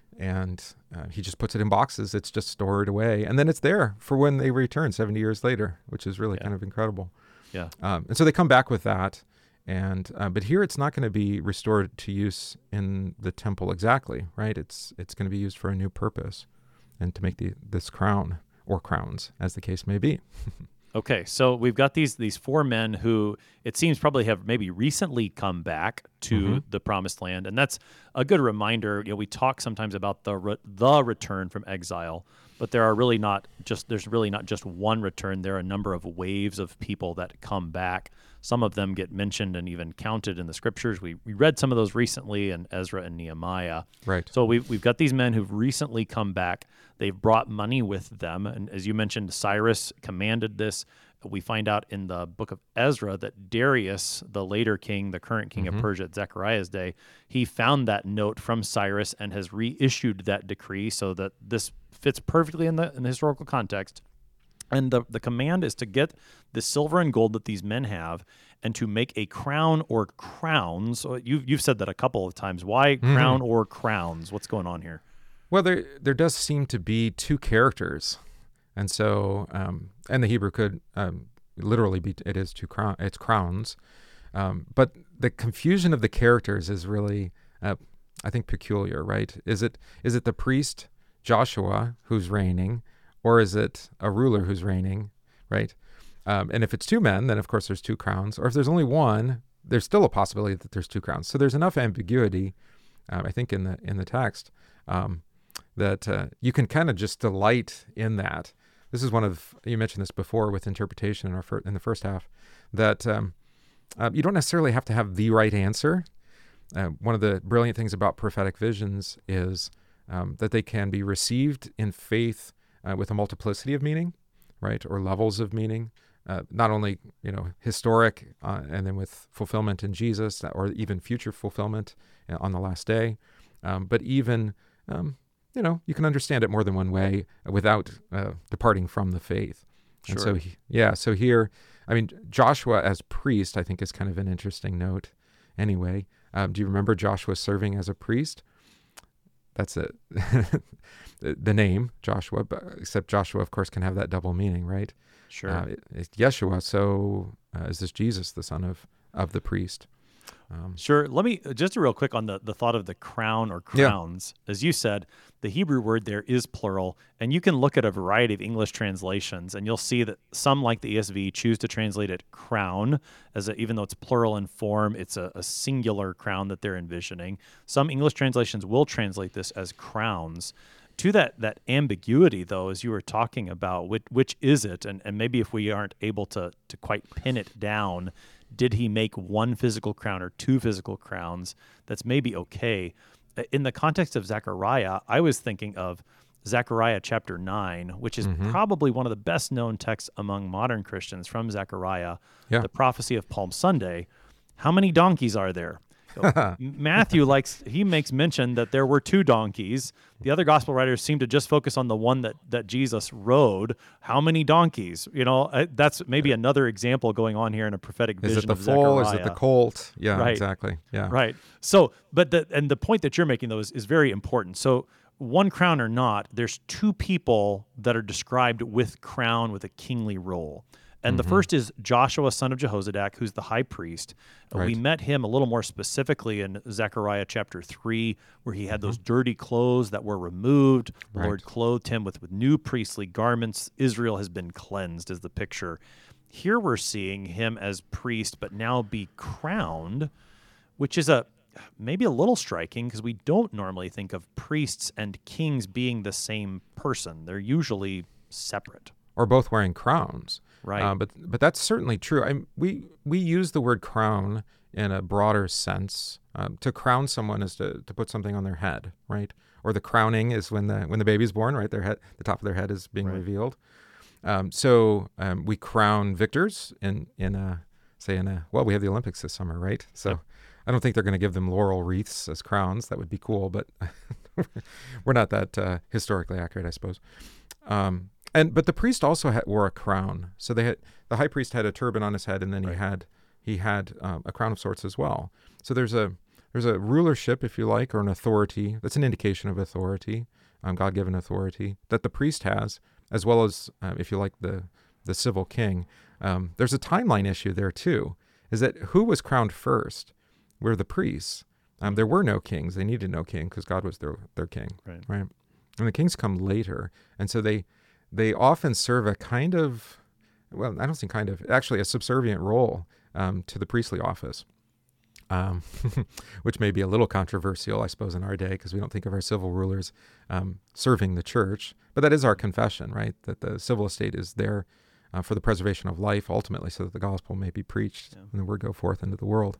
and uh, he just puts it in boxes. It's just stored away, and then it's there for when they return seventy years later, which is really yeah. kind of incredible. Yeah. Um, and so they come back with that. And uh, but here it's not going to be restored to use in the temple exactly, right? It's it's going to be used for a new purpose, and to make the this crown or crowns, as the case may be. Okay, so we've got these these four men who it seems probably have maybe recently come back to mm-hmm. the Promised Land, and that's a good reminder. You know, we talk sometimes about the re- the return from exile, but there are really not just there's really not just one return. There are a number of waves of people that come back. Some of them get mentioned and even counted in the scriptures. We we read some of those recently in Ezra and Nehemiah. Right. So we've we've got these men who've recently come back. They've brought money with them, and as you mentioned, Cyrus commanded this. We find out in the book of Ezra that Darius, the later king, the current king mm-hmm. of Persia at Zechariah's day, he found that note from Cyrus and has reissued that decree so that this fits perfectly in the in the historical context. And the, the command is to get the silver and gold that these men have and to make a crown or crowns. You've, you've said that a couple of times. Why mm-hmm. crown or crowns? What's going on here? Well, there there does seem to be two characters. And so, um, and the Hebrew could um, literally be, it is two crown, it's crowns. Um, but the confusion of the characters is really, uh, I think, peculiar, right? Is it is it the priest, Joshua, who's reigning, or is it a ruler who's reigning, right? Um, and if it's two men, then of course there's two crowns. Or if there's only one, there's still a possibility that there's two crowns. So there's enough ambiguity, um, I think, in the in the text um, that uh, you can kind of just delight in that. This is one of, you mentioned this before with interpretation in, our fir- in the first half, that um, uh, you don't necessarily have to have the right answer. Uh, one of the brilliant things about prophetic visions is um, that they can be received in faith uh, with a multiplicity of meaning, right, or levels of meaning, uh, not only, you know, historic uh, and then with fulfillment in Jesus, or even future fulfillment on the last day, um, but even um, you know, you can understand it more than one way without uh, departing from the faith. Sure. And so, he, yeah, so here, I mean, Joshua as priest, I think, is kind of an interesting note anyway. Um, do you remember Joshua serving as a priest? That's it. the, the name, Joshua, but except Joshua, of course, can have that double meaning, right? Sure. Uh, it, it's Yeshua, so uh, is this Jesus, the son of, of the priest? Um, sure. Let me, just real quick on the, the thought of the crown or crowns. Yeah. As you said, the Hebrew word there is plural, and you can look at a variety of English translations, and you'll see that some, like the E S V, choose to translate it crown, as a, even though it's plural in form, it's a, a singular crown that they're envisioning. Some English translations will translate this as crowns. To that that ambiguity, though, as you were talking about, which, which is it? And, and maybe if we aren't able to to quite pin it down, did he make one physical crown or two physical crowns? That's maybe okay. In the context of Zechariah, I was thinking of Zechariah chapter nine, which is mm-hmm. probably one of the best known texts among modern Christians from Zechariah, yeah. the prophecy of Palm Sunday. How many donkeys are there? Matthew likes he makes mention that there were two donkeys. The other gospel writers seem to just focus on the one that, that Jesus rode. How many donkeys? You know, that's maybe another example going on here in a prophetic vision. Is it the of foal? Zechariah. Is it the colt? Yeah, right. exactly. Yeah, right. So, but the and the point that you're making though is, is very important. So, one crown or not, there's two people that are described with crown with a kingly role. And mm-hmm. the first is Joshua, son of Jehozadak, who's the high priest. Right. We met him a little more specifically in Zechariah chapter three, where he had mm-hmm. those dirty clothes that were removed. The right. Lord clothed him with, with new priestly garments. Israel has been cleansed, is the picture. Here we're seeing him as priest, but now be crowned, which is a maybe a little striking because we don't normally think of priests and kings being the same person. They're usually separate. Or both wearing crowns. Right. Uh, but but that's certainly true. I we we use the word crown in a broader sense. Um, to crown someone is to, to put something on their head, right? Or the crowning is when the when the baby's born, right? Their head, the top of their head is being right. revealed. Um, so um, we crown victors in in a say in a well, we have the Olympics this summer, right? So Yep. I don't think they're going to give them laurel wreaths as crowns. That would be cool, but we're not that uh, historically accurate, I suppose. Um, and but the priest also had, wore a crown. So they had the high priest had a turban on his head, and then Right. he had he had um, a crown of sorts as well. So there's a there's a rulership, if you like, or an authority. That's an indication of authority, um, God-given authority that the priest has, as well as, um, if you like, the the civil king. Um, there's a timeline issue there too. Is that who was crowned first? Were the priests. Um, there were no kings. They needed no king because God was their their king, Right. right? And the kings come later, and so they they often serve a kind of, well, I don't think kind of, actually a subservient role um, to the priestly office, um, which may be a little controversial, I suppose, in our day because we don't think of our civil rulers um, serving the church. But that is our confession, right? That the civil estate is there uh, for the preservation of life, ultimately, so that the gospel may be preached Yeah. and the word go forth into the world.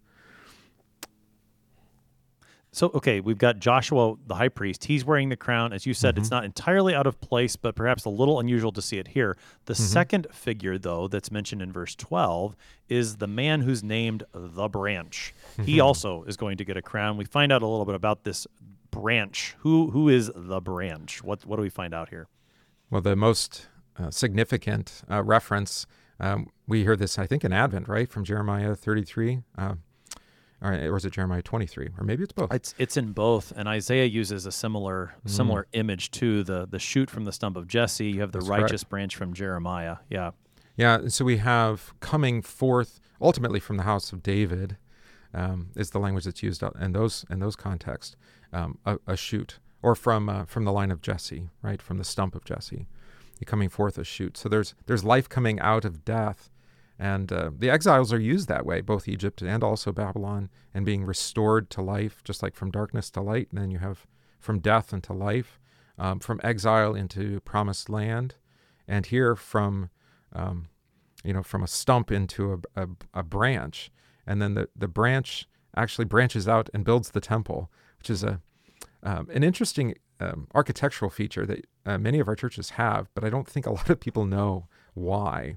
So, okay, we've got Joshua, the high priest. He's wearing the crown. As you said, it's not entirely out of place, but perhaps a little unusual to see it here. The second figure, though, that's mentioned in verse twelve is the man who's named the branch. He also is going to get a crown. We find out a little bit about this branch. Who Who is the branch? What, what do we find out here? Well, the most uh, significant uh, reference, um, we hear this, I think, in Advent, right, from Jeremiah thirty-three, uh, or, or is it Jeremiah twenty-three, or maybe it's both. It's it's in both, and Isaiah uses a similar similar image too. The the shoot from the stump of Jesse. You have the That's righteous correct. branch from Jeremiah. Yeah, Yeah, and so we have coming forth ultimately from the house of David, um, is the language that's used in those in those contexts, um, a, a shoot, or from uh, from the line of Jesse, right, from the stump of Jesse, You're coming forth a shoot. So there's there's life coming out of death. And uh, the exiles are used that way, both Egypt and also Babylon, and being restored to life, just like from darkness to light. And then you have from death into life, um, from exile into promised land, and here from, um, you know, from a stump into a, a, a branch. And then the, the branch actually branches out and builds the temple, which is a um, an interesting um, architectural feature that uh, many of our churches have, but I don't think a lot of people know why.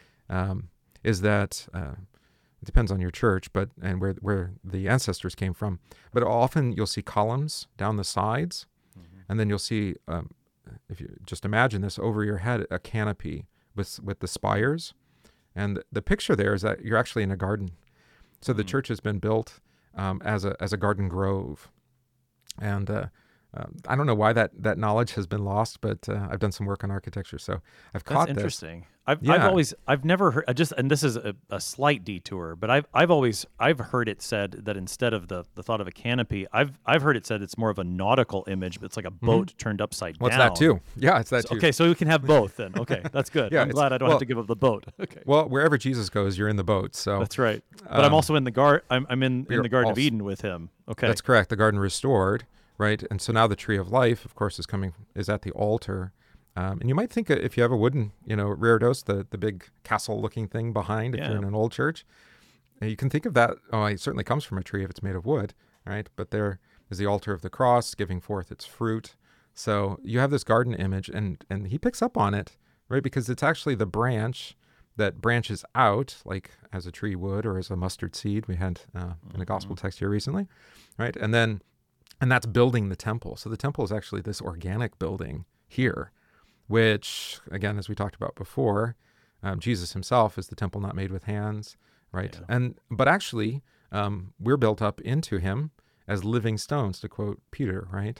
Um, is that uh, it depends on your church, but and where where the ancestors came from. But often you'll see columns down the sides, mm-hmm. and then you'll see, um, if you just imagine this over your head, a canopy with with the spires, and the picture there is that you're actually in a garden. So the mm-hmm. church has been built um, as a as a garden grove, and uh, uh, I don't know why that that knowledge has been lost, but uh, I've done some work on architecture, so I've caught That's this. interesting. I've, Yeah. I've always, I've never heard, I just, and this is a, a slight detour, but I've, I've always, I've heard it said that instead of the, the thought of a canopy, I've, I've heard it said it's more of a nautical image, but it's like a boat mm-hmm. turned upside Well, down. it's that too. Yeah, it's that So- too. okay, so we can have both then. Okay, that's good. Yeah, I'm it's- glad I don't well- have to give up the boat. Okay, Well, wherever Jesus goes, you're in the boat. So that's right. But I'm um, also in the gar. I'm, I'm in, in you're the Garden of also- Eden with him. Okay, That's correct. The garden restored, right? And so now the tree of life, of course, is coming is at the altar. Um, and you might think uh, if you have a wooden, you know, reredos, the the big castle-looking thing behind, if Yeah. you're in an old church, uh, you can think of that. Oh, it certainly comes from a tree if it's made of wood, right? But there is the altar of the cross, giving forth its fruit. So you have this garden image, and and he picks up on it, right? Because it's actually the branch that branches out, like as a tree would, or as a mustard seed we had uh, in a gospel text here recently, right? And then, and that's building the temple. So the temple is actually this organic building here, which, again, as we talked about before, um, Jesus himself is the temple not made with hands, right? Yeah. And but actually, um, we're built up into him as living stones, to quote Peter, right?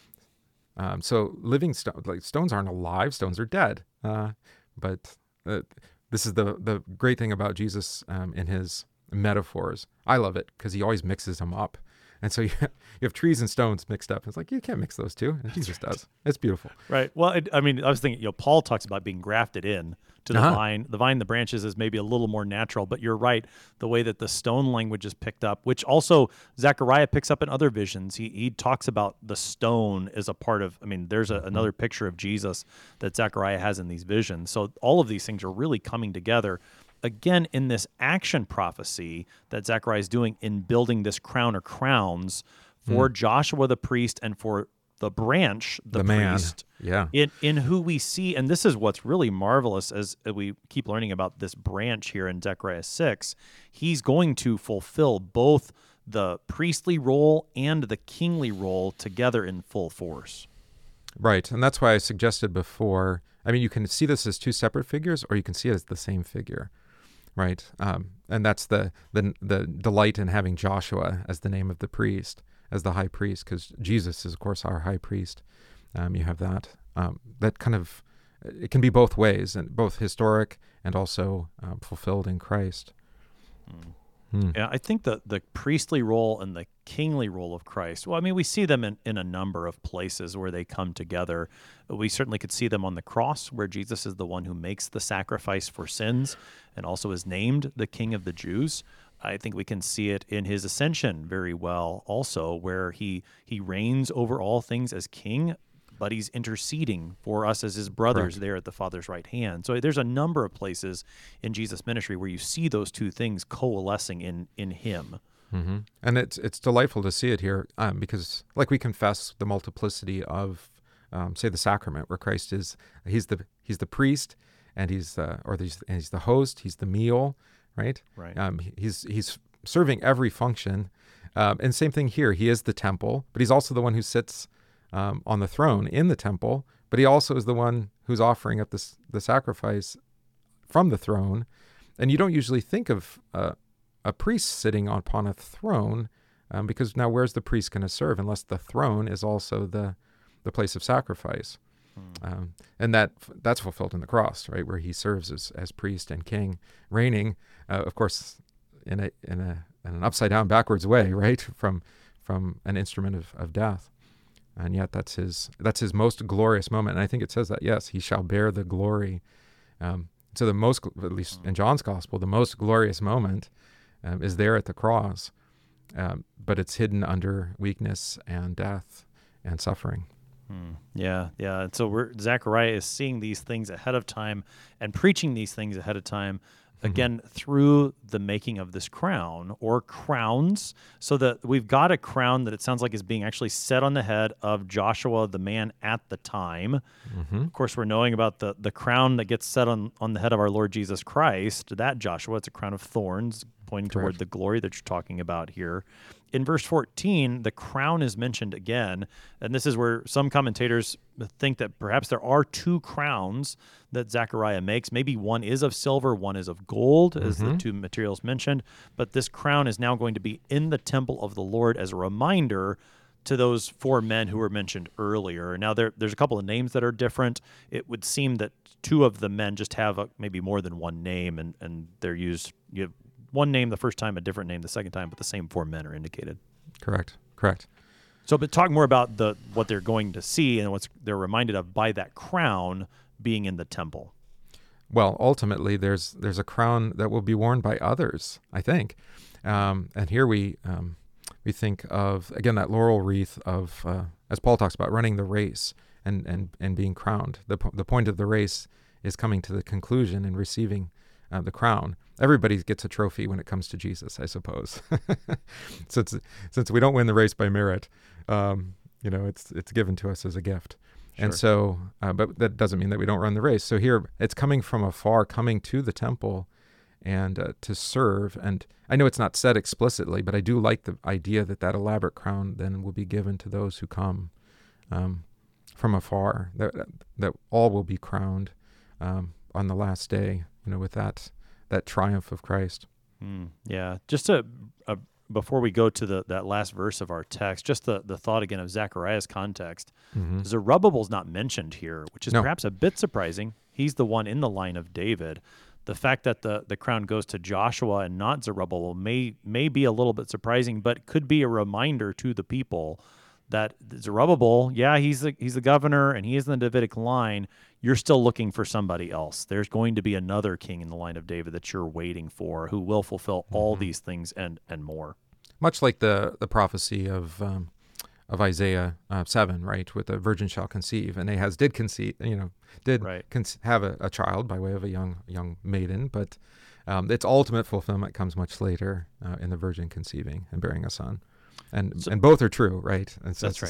Um, so living stones, like stones aren't alive; stones are dead. Uh, but uh, this is the the great thing about Jesus um, in his metaphors. I love it because he always mixes them up. And so you you have trees and stones mixed up. It's like, you can't mix those two. And Jesus does. It's beautiful. right. Well, it, I mean, I was thinking, you know, Paul talks about being grafted in to the Uh-huh. vine. The vine, the branches is maybe a little more natural, but you're right. The way that the stone language is picked up, which also Zechariah picks up in other visions. He he talks about the stone as a part of, I mean, there's a, another picture of Jesus that Zechariah has in these visions. So all of these things are really coming together. Again, in this action prophecy that Zechariah is doing in building this crown or crowns for mm. Joshua the priest and for the branch, the, The man. priest, Yeah. in in who we see, and this is what's really marvelous as we keep learning about this branch here in Zechariah six. He's going to fulfill both the priestly role and the kingly role together in full force. Right. And that's why I suggested before, I mean, you can see this as two separate figures, or you can see it as the same figure, right? Um, and that's the, the the delight in having Joshua as the name of the priest, as the high priest, because Jesus is, of course, our high priest. Um, you have that. Um, that kind of, it can be both ways, and both historic and also um, fulfilled in Christ. Mm. Hmm. Yeah, I think the, the priestly role and the kingly role of Christ, well, I mean, we see them in, in a number of places where they come together. We certainly could see them on the cross, where Jesus is the one who makes the sacrifice for sins and also is named the King of the Jews. I think we can see it in his ascension very well also, where he, he reigns over all things as king, but he's interceding for us as his brothers. Correct. There at the Father's right hand. So there's a number of places in Jesus' ministry where you see those two things coalescing in in him. Mm-hmm. And it's it's delightful to see it here um, because, like, we confess the multiplicity of, um, say, the sacrament, where Christ is he's the he's the priest, and he's uh, or he's, and he's the host, he's the meal, right? Right. Um, he's he's serving every function, um, and same thing here. He is the temple, but he's also the one who sits Um, on the throne in the temple, but he also is the one who's offering up this, the sacrifice from the throne. And you don't usually think of uh, a priest sitting upon a throne, um, because now where's the priest going to serve unless the throne is also the the place of sacrifice? Hmm. Um, and that that's fulfilled in the cross, right, where he serves as, as priest and king, reigning, uh, of course, in a in a in an upside down, backwards way, right, from from an instrument of, of death. And yet that's his that's his most glorious moment. And I think it says that, yes, he shall bear the glory. Um, so the most, at least in John's gospel, the most glorious moment um, is there at the cross, um, but it's hidden under weakness and death and suffering. Hmm. Yeah, yeah. And so we're, Zechariah is seeing these things ahead of time and preaching these things ahead of time, again, mm-hmm. through the making of this crown or crowns, so that we've got a crown that it sounds like is being actually set on the head of Joshua, the man at the time. Mm-hmm. Of course, we're knowing about the, the crown that gets set on, on the head of our Lord Jesus Christ, that Joshua. It's a crown of thorns, pointing Correct. Toward the glory that you're talking about here. In verse fourteen, the crown is mentioned again, and this is where some commentators think that perhaps there are two crowns that Zechariah makes. Maybe one is of silver, one is of gold, as mm-hmm. the two materials mentioned, but this crown is now going to be in the temple of the Lord as a reminder to those four men who were mentioned earlier. Now, there, there's a couple of names that are different. It would seem that two of the men just have a, maybe more than one name, and, and they're used, you have one name the first time, a different name the second time, but the same four men are indicated. Correct, correct. So, but talk more about the what they're going to see and what they're reminded of by that crown being in the temple. Well, ultimately, there's there's a crown that will be worn by others, I think. Um, and here we um, we think of, again, that laurel wreath of, uh, as Paul talks about, running the race and, and, and being crowned. The, the point of the race is coming to the conclusion and receiving uh, the crown. Everybody gets a trophy when it comes to Jesus, I suppose. since since we don't win the race by merit, um, you know, it's it's given to us as a gift. Sure. And so, uh, but that doesn't mean that we don't run the race. So here, it's coming from afar, coming to the temple, and uh, to serve. And I know it's not said explicitly, but I do like the idea that that elaborate crown then will be given to those who come um, from afar. That that all will be crowned um, on the last day. You know, with that. that triumph of Christ. Mm, yeah. Just to, uh, before we go to the that last verse of our text, just the, the thought again of Zechariah's context. Mm-hmm. Zerubbabel's not mentioned here, which is no. perhaps a bit surprising. He's the one in the line of David. The fact that the, the crown goes to Joshua and not Zerubbabel may may be a little bit surprising, but could be a reminder to the people that Zerubbabel, yeah, he's the, he's the governor and he is in the Davidic line. You're still looking for somebody else. There's going to be another king in the line of David that you're waiting for who will fulfill mm-hmm. all these things and, and more. Much like the, the prophecy of um, of Isaiah uh, seven, right, with the virgin shall conceive, and Ahaz did conceive, you know, did right. con- have a, a child by way of a young young maiden, but um, its ultimate fulfillment comes much later uh, in the virgin conceiving and bearing a son. And so, and both are true, right? And so that's it's the right. same.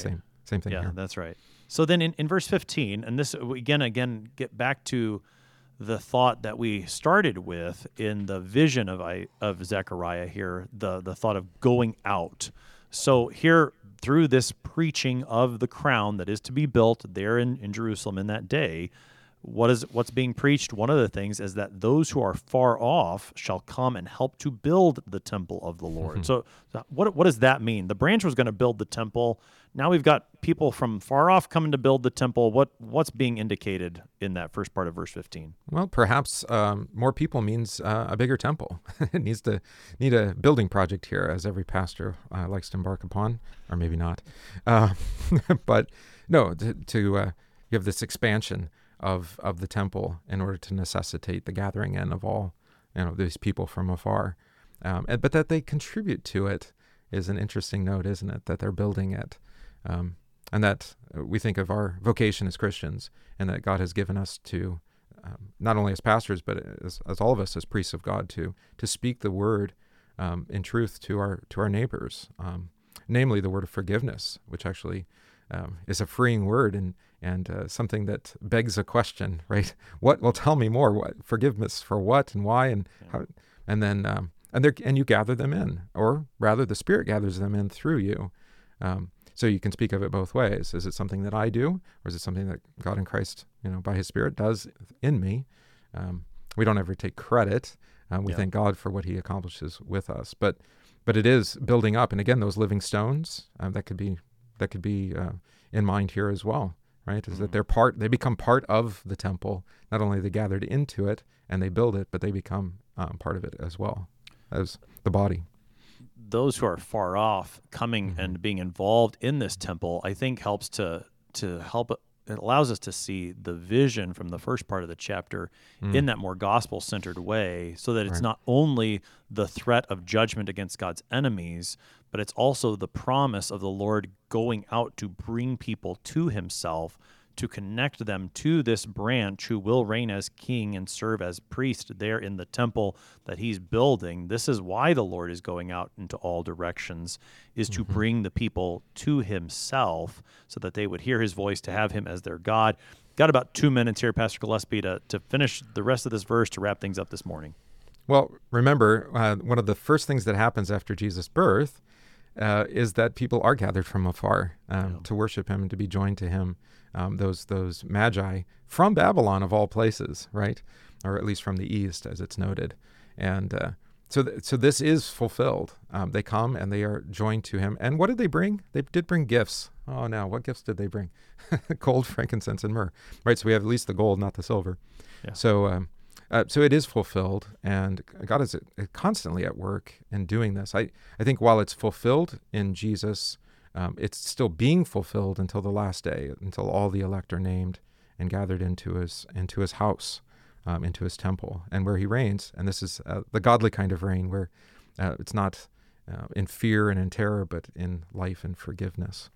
Same thing yeah, here. That's right. So then in, in verse fifteen, and this, again, again, get back to the thought that we started with in the vision of I, of Zechariah here, the, the thought of going out. So here, through this preaching of the crown that is to be built there in, in Jerusalem in that day, what is what's being preached? One of the things is that those who are far off shall come and help to build the temple of the Lord. Mm-hmm. So, so what what does that mean? The branch was going to build the temple. Now we've got people from far off coming to build the temple. What what's being indicated in that first part of verse fifteen? Well, perhaps um, more people means uh, a bigger temple. It needs to need a building project here, as every pastor uh, likes to embark upon, or maybe not. Uh, but no, to, to uh, you have this expansion of of the temple in order to necessitate the gathering in of all, you know, these people from afar. Um, and, but that they contribute to it is an interesting note, isn't it? That they're building it. Um, and that we think of our vocation as Christians, and that God has given us to, um, not only as pastors, but as, as all of us as priests of God, to to speak the word um, in truth to our to our neighbors, um, namely the word of forgiveness, which actually um, is a freeing word and and uh, something that begs a question, right? What? Well, tell me more. What forgiveness for what and why and yeah. how? And then um, and they and you gather them in, or rather, the Spirit gathers them in through you. Um, So you can speak of it both ways. Is it something that I do, or is it something that God in Christ, you know, by His Spirit does in me? Um, we don't ever take credit. Uh, we yeah. thank God for what He accomplishes with us. But but it is building up, and again, those living stones uh, that could be that could be uh, in mind here as well, right? Is mm-hmm. that they're part, they become part of the temple. Not only are they gathered into it and they build it, but they become um, part of it as well as the body. Those who are far off coming mm-hmm. and being involved in this temple, I think helps to to help. It allows us to see the vision from the first part of the chapter mm. in that more gospel-centered way, so that it's right. not only the threat of judgment against God's enemies, but it's also the promise of the Lord going out to bring people to Himself, to connect them to this branch who will reign as king and serve as priest there in the temple that He's building. This is why the Lord is going out into all directions, is to mm-hmm. bring the people to Himself so that they would hear His voice, to have Him as their God. Got about two minutes here, Pastor Gillespie, to, to finish the rest of this verse to wrap things up this morning. Well, remember, uh, one of the first things that happens after Jesus' birth uh, is that people are gathered from afar um, yeah. to worship Him and to be joined to Him. Um, those those magi from Babylon of all places, right? Or at least from the east, as it's noted. And uh, so th- so this is fulfilled. Um, they come and they are joined to Him. And what did they bring? They did bring gifts. Oh, now, what gifts did they bring? Gold, frankincense, and myrrh. Right, so we have at least the gold, not the silver. Yeah. So um, uh, so it is fulfilled, and God is constantly at work in doing this. I, I think while it's fulfilled in Jesus, Um, it's still being fulfilled until the last day, until all the elect are named and gathered into his into his house, um, into His temple, and where He reigns. And this is uh, the godly kind of reign, where uh, it's not uh, in fear and in terror, but in life and forgiveness.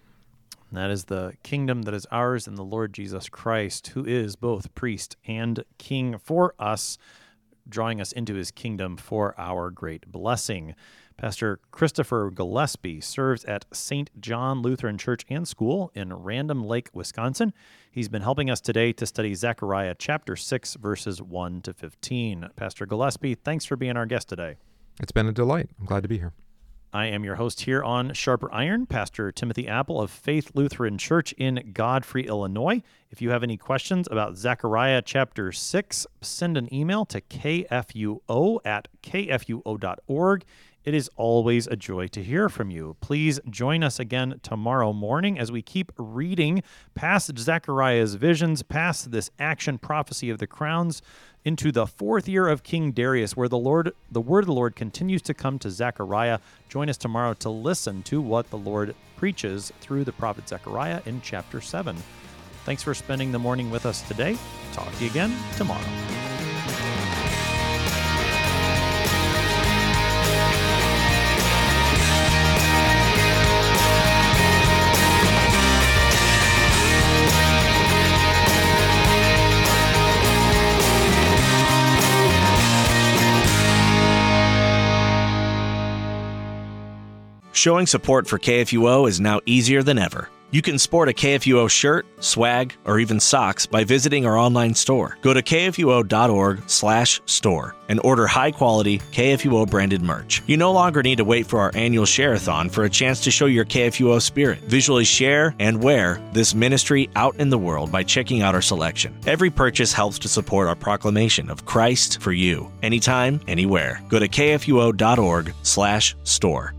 And that is the kingdom that is ours in the Lord Jesus Christ, who is both priest and king for us, drawing us into His kingdom for our great blessing. Pastor Christopher Gillespie serves at Saint John Lutheran Church and School in Random Lake, Wisconsin. He's been helping us today to study Zechariah chapter six, verses one to fifteen. Pastor Gillespie, thanks for being our guest today. It's been a delight. I'm glad to be here. I am your host here on Sharper Iron, Pastor Timothy Apple of Faith Lutheran Church in Godfrey, Illinois. If you have any questions about Zechariah chapter six, send an email to k f u o at k f u o dot org. It is always a joy to hear from you. Please join us again tomorrow morning as we keep reading past Zechariah's visions, past this action prophecy of the crowns, into the fourth year of King Darius, where the Lord, the word of the Lord continues to come to Zechariah. Join us tomorrow to listen to what the Lord preaches through the prophet Zechariah in chapter seven. Thanks for spending the morning with us today. Talk to you again tomorrow. Showing support for K F U O is now easier than ever. You can sport a K F U O shirt, swag, or even socks by visiting our online store. Go to k f u o dot org slash store and order high-quality K F U O branded merch. You no longer need to wait for our annual share-a-thon for a chance to show your K F U O spirit. Visually share and wear this ministry out in the world by checking out our selection. Every purchase helps to support our proclamation of Christ for you, anytime, anywhere. Go to k f u o dot org slash store.